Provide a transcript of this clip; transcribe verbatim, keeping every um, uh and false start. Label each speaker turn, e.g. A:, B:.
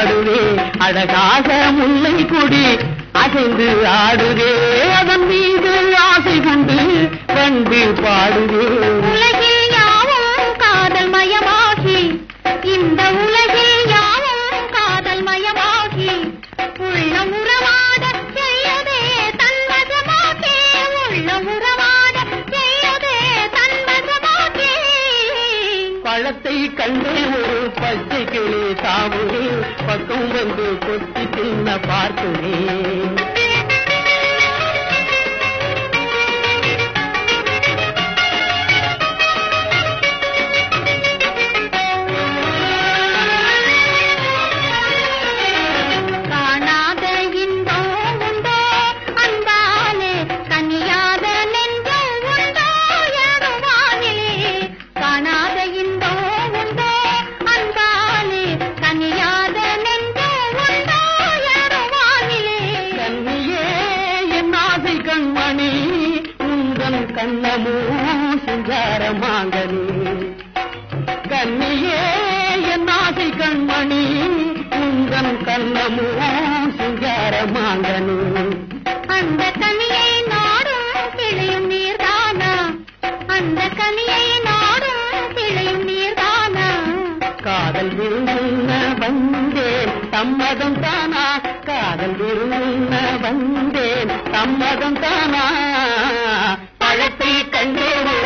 A: பாடுவே அழகாக முல்லை கொடி அசைந்து ஆடுவே அதன் மீது ஆசை கொண்டு வந்து பாடுவே
B: உலகில் யாவும் காதல் மயமாகி இந்த உலகில் யாவும் காதல் மயமாகி உள்ள உறவாட செய்யவே தன்வசமாகே உள்ள உறவாட செய்யவே தன்வசமாகே
A: பழத்தை கண்டே ஒரு பச்சை கிளி தாவுவே பக்கம் வந்து கொத்தி தின்ன பார்க்குவே கண்ணமோ சிங்கார மாங்கனி கண்ணியே என் ஆசை கண்மணி உந்தன் கண்ணமோ சிங்கார மாங்கனி
B: அந்த கனியை நாடும் கிளையும் நீர்தானா அந்த கனியை நாடும் கிளையும் நீர்தானா
A: காதல் விருந்த வந்தேன் சம்மதம் தானா காதல் விருந்த வந்தேன் சம்மதம் தானா பழத்தை கண்டே